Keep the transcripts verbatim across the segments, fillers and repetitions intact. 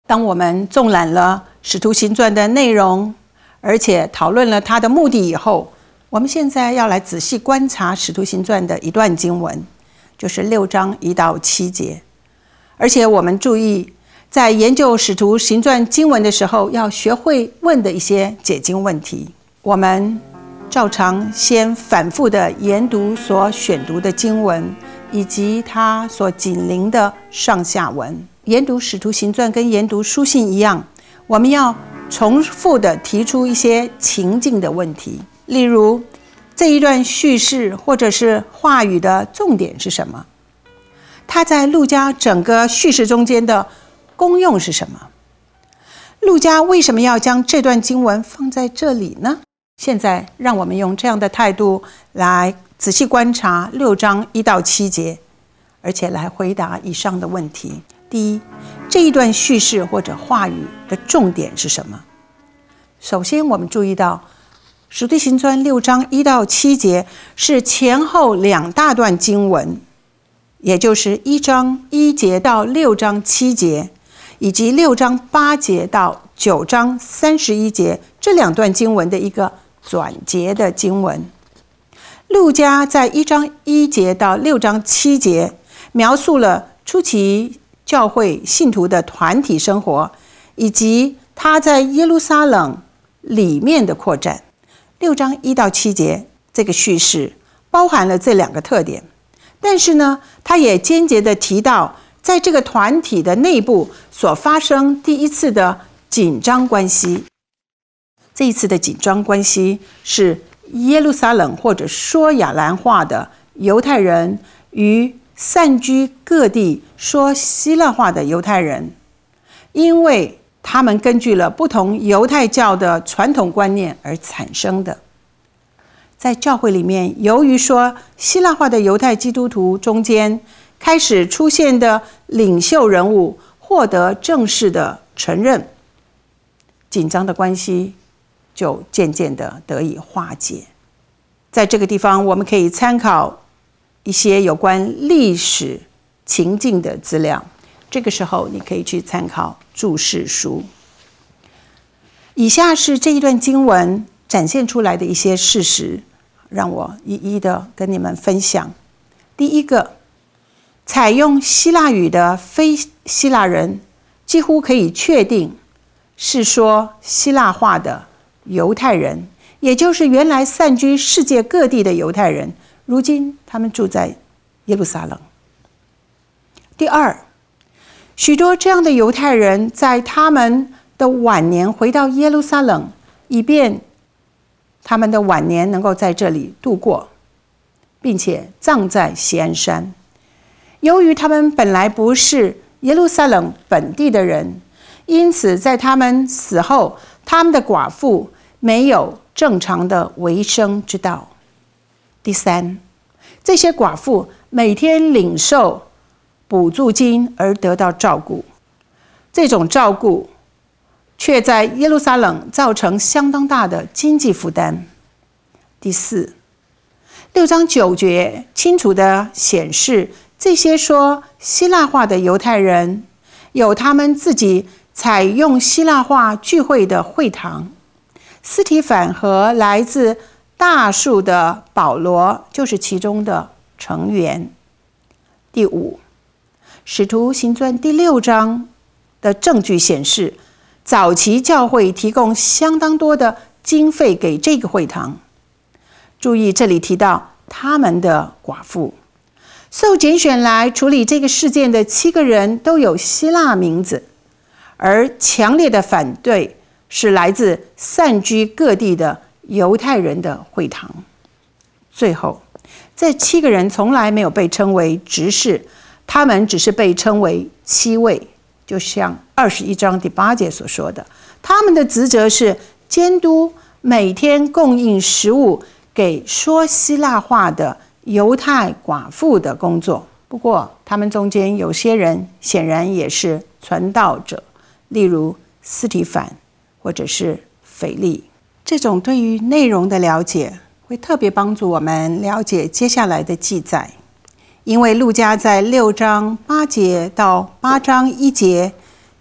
当我们纵览了《使徒行传》的内容，而且讨论了它的目的以后，我们现在要来仔细观察《使徒行传》的一段经文，就是六章一到七节。而且我们注意，在研究《使徒行传》经文的时候，要学会问的一些解经问题。我们照常先反复的研读所选读的经文，以及它所紧邻的上下文。研读《使徒行传》跟研读书信一样，我们要重复的提出一些情境的问题，例如这一段叙事或者是话语的重点是什么？它在路加整个叙事中间的功用是什么？路加为什么要将这段经文放在这里呢？现在让我们用这样的态度来仔细观察六章一到七节，而且来回答以上的问题。第一，这一段叙事或者话语的重点是什么？首先我们注意到使徒行传六章一到七节是前后两大段经文，也就是一章一节到六章七节，以及六章八节到九章三十一节这两段经文的一个转节的经文。路加在一章一节到六章七节描述了初期教会信徒的团体生活，以及他在耶路撒冷里面的扩展。六章一到七节这个叙事包含了这两个特点，但是呢，他也间接的提到在这个团体的内部所发生第一次的紧张关系。这一次的紧张关系是耶路撒冷或者说亚兰话的犹太人与散居各地说希腊话的犹太人，因为他们根据了不同犹太教的传统观念而产生的。在教会里面，由于说希腊化的犹太基督徒中间开始出现的领袖人物获得正式的承认，紧张的关系就渐渐的得以化解。在这个地方，我们可以参考一些有关历史情境的资料，这个时候你可以去参考注释书。以下是这一段经文展现出来的一些事实，让我一一的跟你们分享。第一个，采用希腊语的非希腊人几乎可以确定是说希腊话的犹太人，也就是原来散居世界各地的犹太人，如今他们住在耶路撒冷。第二，许多这样的犹太人在他们的晚年回到耶路撒冷，以便他们的晚年能够在这里度过，并且葬在锡安山。由于他们本来不是耶路撒冷本地的人，因此在他们死后，他们的寡妇没有正常的维生之道。第三，这些寡妇每天领受补助金而得到照顾，这种照顾却在耶路撒冷造成相当大的经济负担。第四，六章九节清楚地显示，这些说希腊话的犹太人有他们自己采用希腊话聚会的会堂。司提反和来自大数的保罗就是其中的成员。第五，使徒行传第六章的证据显示，早期教会提供相当多的经费给这个会堂。注意这里提到他们的寡妇。受拣选来处理这个事件的七个人都有希腊名字，而强烈的反对是来自散居各地的犹太人的会堂。最后，这七个人从来没有被称为执事，他们只是被称为七位，就像二十一章第八节所说的，他们的职责是监督每天供应食物给说希腊话的犹太寡妇的工作。不过他们中间有些人显然也是传道者，例如司提反或者是腓利。这种对于内容的了解会特别帮助我们了解接下来的记载，因为路加在六章八节到八章一节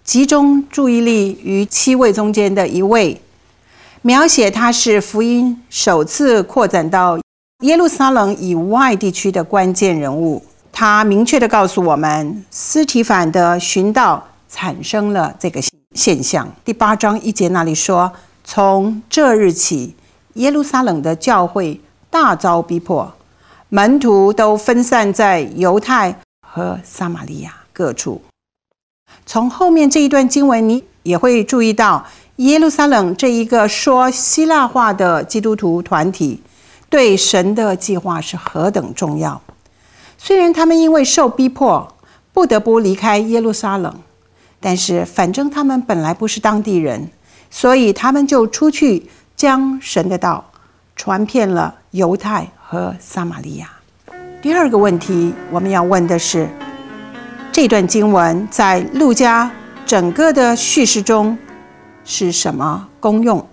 集中注意力于七位中间的一位，描写他是福音首次扩展到耶路撒冷以外地区的关键人物。他明确地告诉我们，司提反的寻道产生了这个现象。第八章一节那里说，从这日起，耶路撒冷的教会大遭逼迫，门徒都分散在犹太和撒玛利亚各处。从后面这一段经文，你也会注意到，耶路撒冷这一个说希腊话的基督徒团体对神的计划是何等重要。虽然他们因为受逼迫不得不离开耶路撒冷，但是反正他们本来不是当地人，所以他们就出去将神的道传遍了犹太和撒玛利亚。第二个问题我们要问的是，这段经文在路加整个的叙事中是什么功用？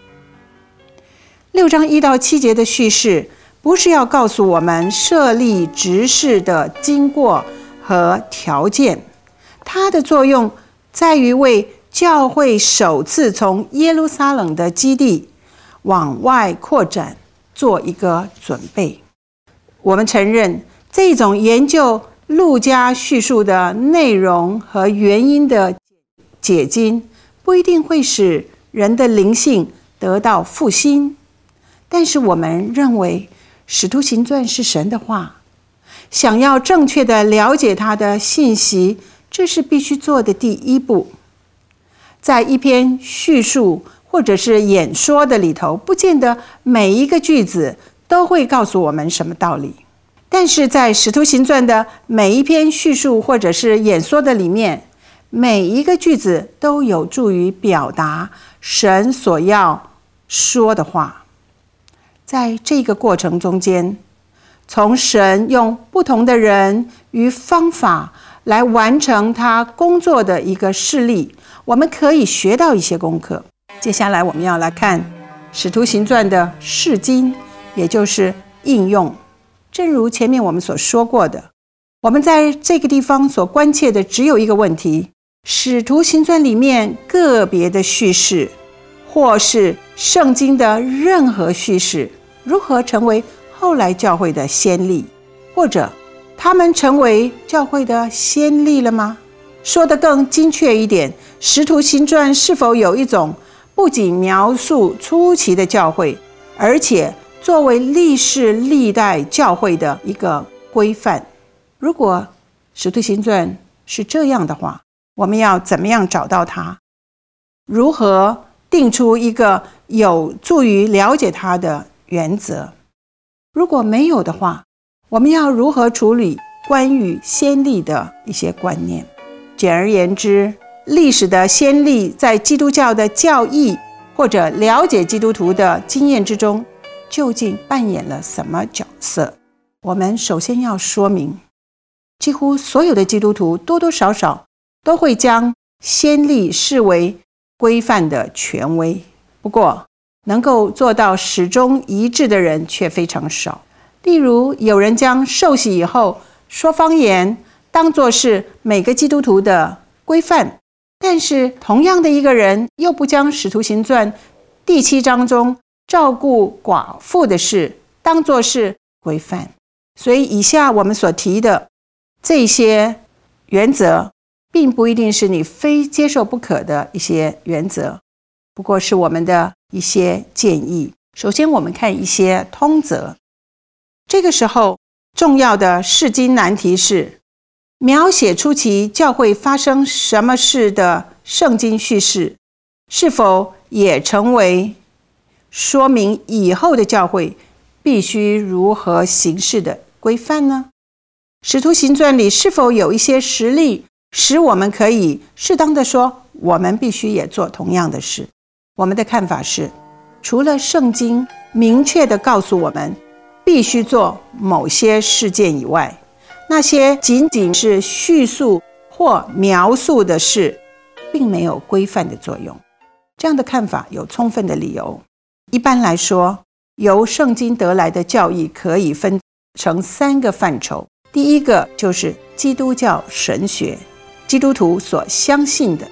六章一到七节的叙事不是要告诉我们设立执事的经过和条件，它的作用在于为教会首次从耶路撒冷的基地往外扩展做一个准备。我们承认，这种研究路加叙述的内容和原因的解经不一定会使人的灵性得到复兴，但是我们认为使徒行传是神的话，想要正确的了解他的信息，这是必须做的第一步。在一篇叙述或者是演说的里头，不见得每一个句子都会告诉我们什么道理，但是在使徒行传的每一篇叙述或者是演说的里面，每一个句子都有助于表达神所要说的话。在这个过程中间，从神用不同的人与方法来完成他工作的一个事例，我们可以学到一些功课。接下来我们要来看使徒行传的释经，也就是应用。正如前面我们所说过的，我们在这个地方所关切的只有一个问题：使徒行传里面个别的叙事，或是圣经的任何叙事，如何成为后来教会的先例，或者他们成为教会的先例了吗？说得更精确一点，使徒行传是否有一种不仅描述初期的教会，而且作为历世历代教会的一个规范？如果使徒行传是这样的话，我们要怎么样找到它？如何定出一个有助于了解它的原则？如果没有的话，我们要如何处理关于先例的一些观念？简而言之，历史的先例在基督教的教义或者了解基督徒的经验之中，究竟扮演了什么角色？我们首先要说明，几乎所有的基督徒多多少少都会将先例视为规范的权威，不过能够做到始终一致的人却非常少。例如，有人将受洗以后说方言当作是每个基督徒的规范，但是同样的一个人又不将使徒行传第七章中照顾寡妇的事当作是规范。所以以下我们所提的这些原则，并不一定是你非接受不可的一些原则，不过是我们的一些建议。首先我们看一些通则。这个时候重要的释经难题是描写初期教会发生什么事的圣经叙事，是否也成为说明以后的教会必须如何行事的规范呢？使徒行传里是否有一些实例使我们可以适当的说我们必须也做同样的事？我们的看法是，除了圣经明确的告诉我们必须做某些事件以外，那些仅仅是叙述或描述的事并没有规范的作用。这样的看法有充分的理由。一般来说，由圣经得来的教义可以分成三个范畴。第一个就是基督教神学，基督徒所相信的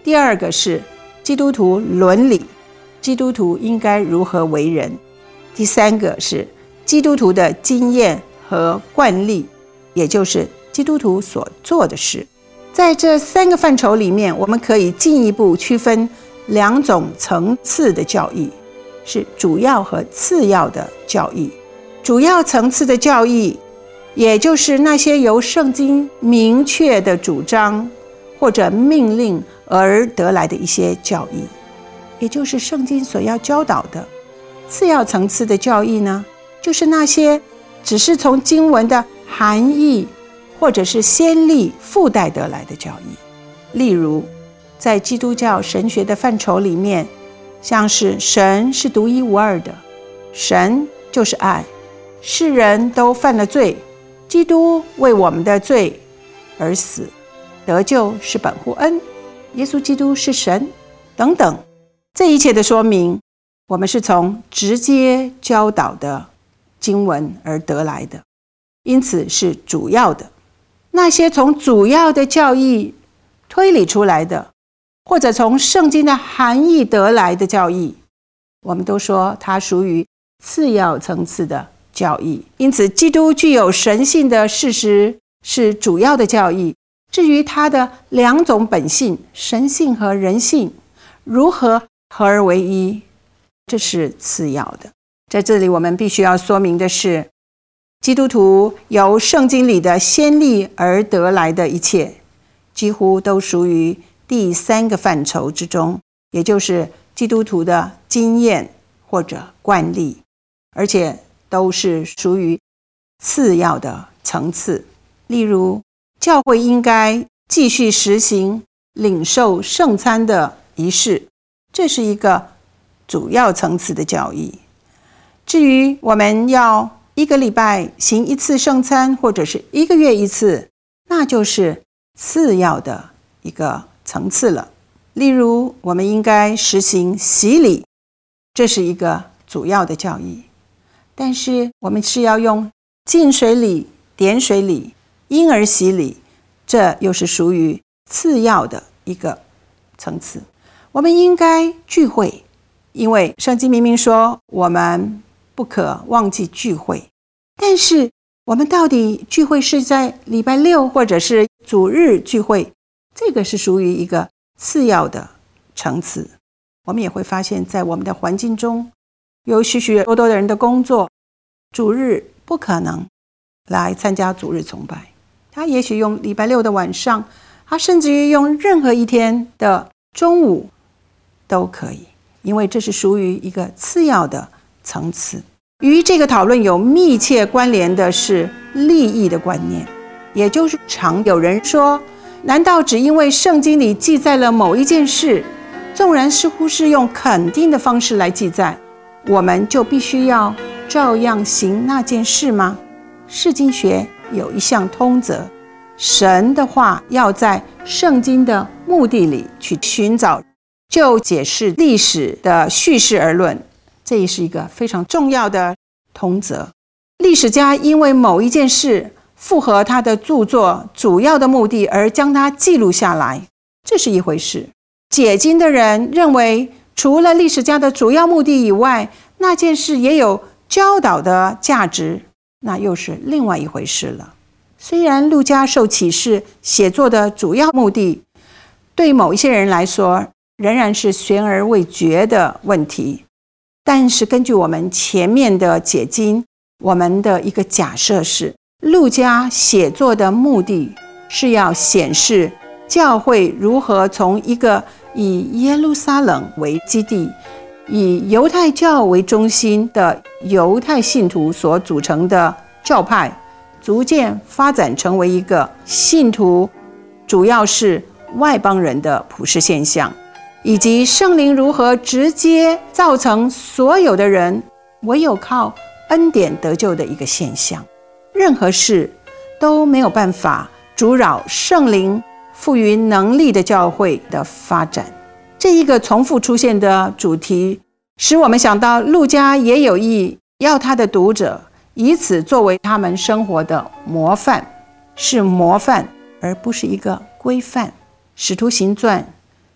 第二个是基督徒伦理，基督徒应该如何为人；第三个是基督徒的经验和惯例，也就是基督徒所做的事。在这三个范畴里面，我们可以进一步区分两种层次的教义，是主要和次要的教义。主要层次的教义，也就是那些由圣经明确的主张或者命令而得来的一些教义，也就是圣经所要教导的。次要层次的教义呢，就是那些只是从经文的含义或者是先例附带得来的教义。例如在基督教神学的范畴里面，像是神是独一无二的，神就是爱，世人都犯了罪，基督为我们的罪而死，得救是本乎恩，耶稣基督是神等等。这一切的说明，我们是从直接教导的经文而得来的，因此是主要的。那些从主要的教义推理出来的，或者从圣经的含义得来的教义，我们都说它属于次要层次的教义。因此基督具有神性的事实是主要的教义，至于它的两种本性，神性和人性如何合而为一，这是次要的。在这里我们必须要说明的是，基督徒由圣经里的先例而得来的一切，几乎都属于第三个范畴之中，也就是基督徒的经验或者惯例，而且都是属于次要的层次。例如教会应该继续实行领受圣餐的仪式，这是一个主要层次的教义。至于我们要一个礼拜行一次圣餐，或者是一个月一次，那就是次要的一个层次了。例如我们应该实行洗礼，这是一个主要的教义，但是我们是要用浸水礼、点水礼、婴儿洗礼，这又是属于次要的一个层次。我们应该聚会，因为圣经明明说我们不可忘记聚会，但是我们到底聚会是在礼拜六或者是主日聚会，这个是属于一个次要的层次。我们也会发现在我们的环境中，有许许多多的人的工作，主日不可能来参加主日崇拜，他也许用礼拜六的晚上，他甚至于用任何一天的中午都可以，因为这是属于一个次要的层次。与这个讨论有密切关联的是利益的观念，也就是常有人说，难道只因为圣经里记载了某一件事，纵然似乎是用肯定的方式来记载，我们就必须要照样行那件事吗？释经学有一项通则，神的话要在圣经的目的里去寻找，就解释历史的叙事而论，这也是一个非常重要的通则。历史家因为某一件事符合他的著作主要的目的而将它记录下来，这是一回事。解经的人认为，除了历史家的主要目的以外，那件事也有教导的价值，那又是另外一回事了。虽然路加受启示写作的主要目的，对某一些人来说仍然是悬而未决的问题，但是根据我们前面的解经，我们的一个假设是，路加写作的目的是要显示教会如何从一个以耶路撒冷为基地，以犹太教为中心的犹太信徒所组成的教派，逐渐发展成为一个信徒主要是外邦人的普世现象，以及圣灵如何直接造成所有的人唯有靠恩典得救的一个现象。任何事都没有办法阻扰圣灵赋予能力的教会的发展。这一个重复出现的主题，使我们想到路加也有意要他的读者以此作为他们生活的模范，是模范而不是一个规范。使徒行传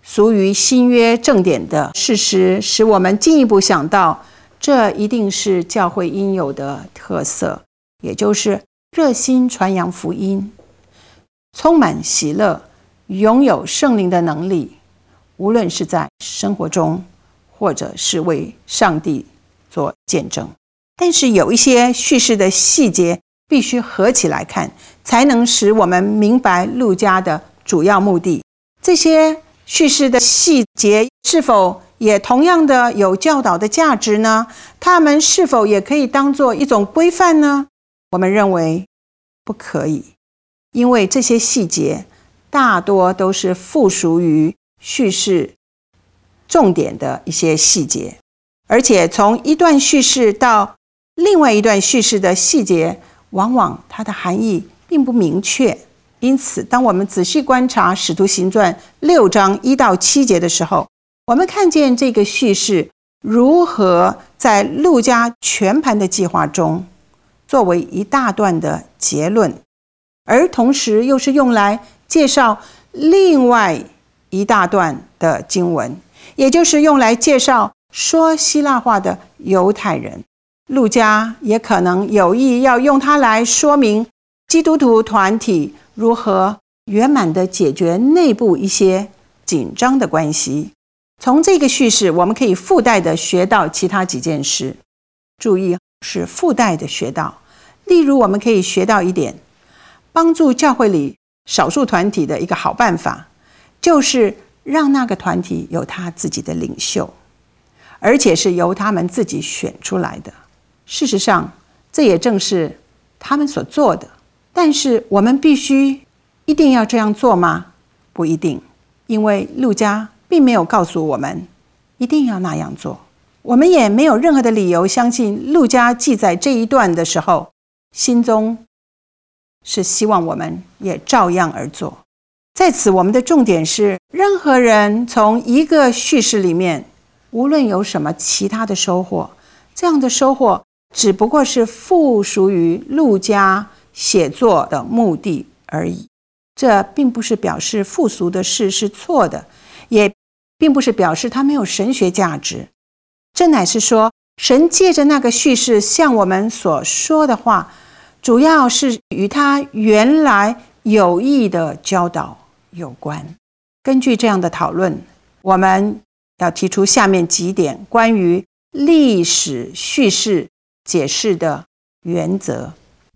属于新约正典的事实，使我们进一步想到，这一定是教会应有的特色，也就是热心传扬福音，充满喜乐，拥有圣灵的能力，无论是在生活中，或者是为上帝做见证。但是有一些叙事的细节必须合起来看，才能使我们明白路加的主要目的。这些叙事的细节是否也同样的有教导的价值呢？它们是否也可以当作一种规范呢？我们认为不可以，因为这些细节大多都是附属于叙事重点的一些细节，而且从一段叙事到另外一段叙事的细节，往往它的含义并不明确。因此，当我们仔细观察《使徒行传》六章一到七节的时候，我们看见这个叙事如何在路加全盘的计划中作为一大段的结论，而同时又是用来介绍另外一大段的经文，也就是用来介绍说希腊话的犹太人。路加也可能有意要用它来说明基督徒团体如何圆满地解决内部一些紧张的关系。从这个叙事，我们可以附带地学到其他几件事。注意，是附带地学到。例如，我们可以学到一点，帮助教会里少数团体的一个好办法，就是让那个团体有他自己的领袖，而且是由他们自己选出来的。事实上，这也正是他们所做的。但是我们必须一定要这样做吗？不一定，因为路加并没有告诉我们一定要那样做。我们也没有任何的理由相信路加记载这一段的时候，心中是希望我们也照样而做。在此，我们的重点是，任何人从一个叙事里面，无论有什么其他的收获，这样的收获只不过是附属于路加写作的目的而已。这并不是表示附属的事是错的，也并不是表示它没有神学价值。这乃是说，神借着那个叙事向我们所说的话，主要是与他原来有意的教导有关。根据这样的讨论，我们要提出下面几点关于历史叙事解释的原则。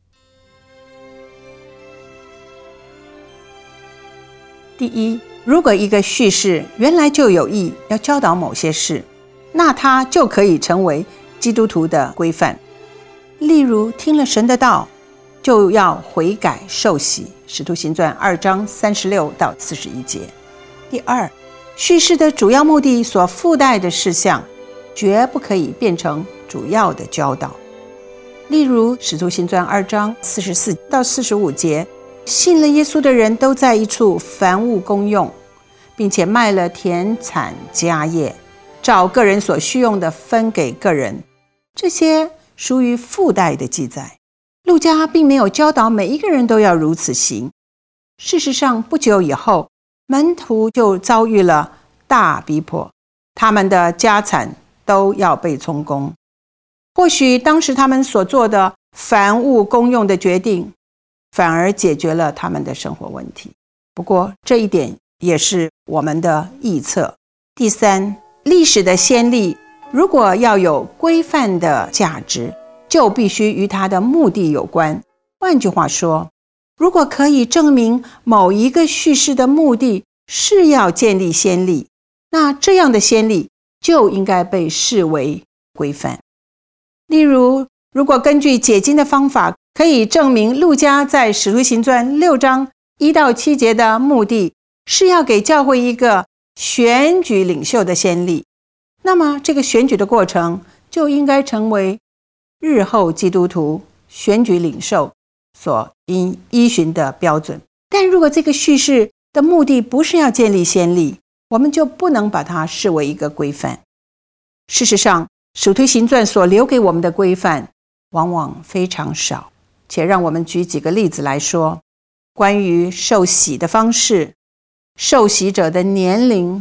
第一，如果一个叙事原来就有意要教导某些事，那它就可以成为基督徒的规范。例如，听了神的道，就要悔改受洗，使徒行传二章三十六到四十一节。第二，叙事的主要目的所附带的事项，绝不可以变成主要的教导。例如，使徒行传二章四十四到四十五节，信了耶稣的人都在一处凡物公用，并且卖了田产家业，照个人所需用的分给个人。这些属于附带的记载。路加并没有教导每一个人都要如此行。事实上，不久以后，门徒就遭遇了大逼迫，他们的家产都要被充公。或许当时他们所做的凡物公用的决定，反而解决了他们的生活问题。不过这一点也是我们的臆测。第三，历史的先例如果要有规范的价值，就必须与它的目的有关。换句话说，如果可以证明某一个叙事的目的是要建立先例，那这样的先例就应该被视为规范。例如，如果根据解经的方法可以证明路加在使徒行传六章一到七节的目的是要给教会一个选举领袖的先例，那么这个选举的过程就应该成为日后基督徒选举领袖所应依循的标准。但如果这个叙事的目的不是要建立先例，我们就不能把它视为一个规范。事实上，使徒行传所留给我们的规范往往非常少，且让我们举几个例子来说。关于受洗的方式、受洗者的年龄、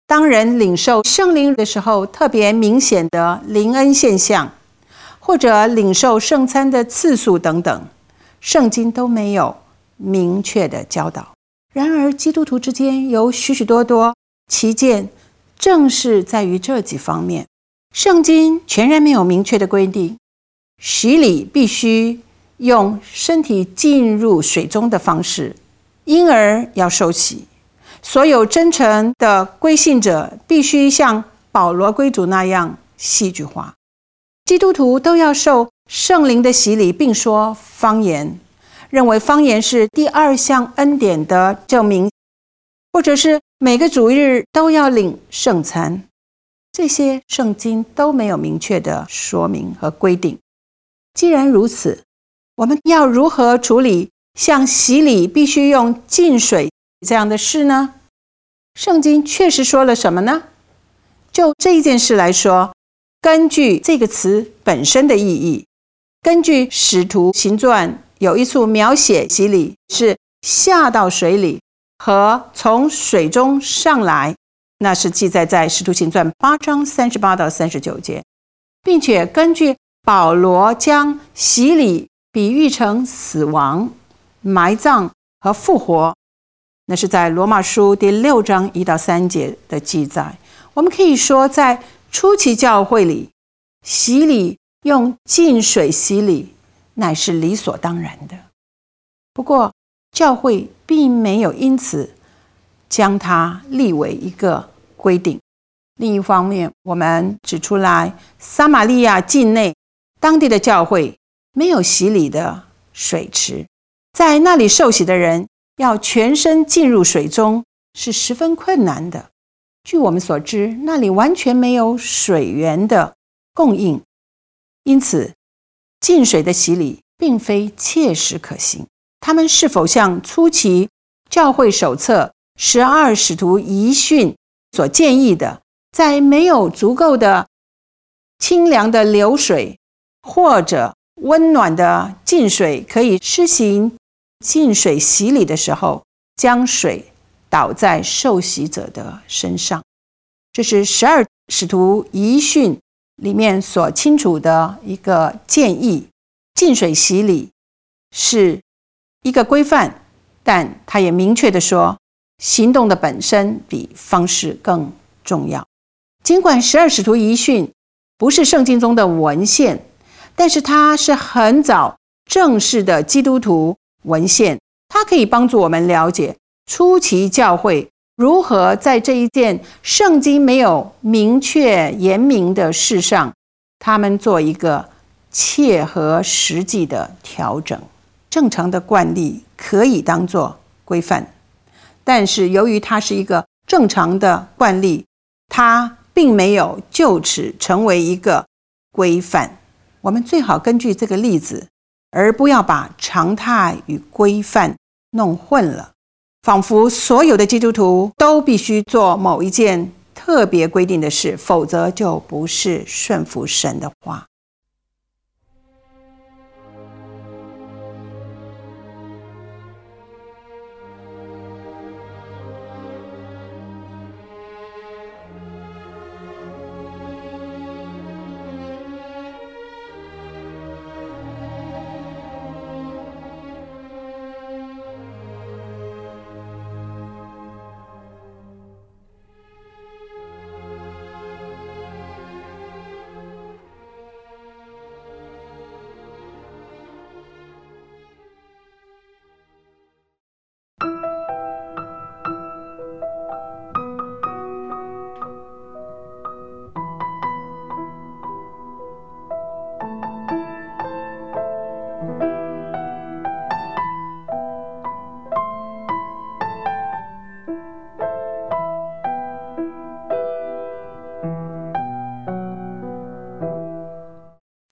当人领受圣灵的时候，特别明显的灵恩现象，或者领受圣餐的次数等等，圣经都没有明确的教导。然而基督徒之间有许许多多奇见，正是在于这几方面。圣经全然没有明确的规定，洗礼必须用身体浸入水中的方式，婴儿要受洗，所有真诚的归信者必须像保罗归主那样戏剧化。基督徒都要受圣灵的洗礼，并说方言，认为方言是第二项恩典的证明，或者是每个主日都要领圣餐。这些圣经都没有明确的说明和规定。既然如此，我们要如何处理像洗礼必须用浸水这样的事呢？圣经确实说了什么呢？就这一件事来说，根据这个词本身的意义，根据使徒行传有一处描写洗礼是下到水里和从水中上来，那是记载在使徒行传八章三十八到三十九节，并且根据保罗将洗礼比喻成死亡、埋葬和复活，那是在罗马书第六章一到三节的记载。我们可以说，在初期教会里，洗礼用浸水洗礼乃是理所当然的。不过教会并没有因此将它立为一个规定。另一方面，我们指出来，撒玛利亚境内当地的教会没有洗礼的水池，在那里受洗的人要全身浸入水中是十分困难的。据我们所知，那里完全没有水源的供应，因此浸水的洗礼并非切实可行。他们是否像初期教会手册十二使徒遗训所建议的，在没有足够的清凉的流水或者温暖的浸水可以施行浸水洗礼的时候，将水倒在受洗者的身上？这是十二使徒遗训里面所清楚的一个建议。浸水洗礼是一个规范，但他也明确地说，行动的本身比方式更重要。尽管十二使徒遗训不是圣经中的文献，但是它是很早正式的基督徒文献，它可以帮助我们了解初期教会如何在这一件圣经没有明确言明的事上，他们做一个切合实际的调整。正常的惯例可以当作规范，但是由于它是一个正常的惯例，它并没有就此成为一个规范。我们最好根据这个例子，而不要把常态与规范弄混了，仿佛所有的基督徒都必须做某一件特别规定的事，否则就不是顺服神的话。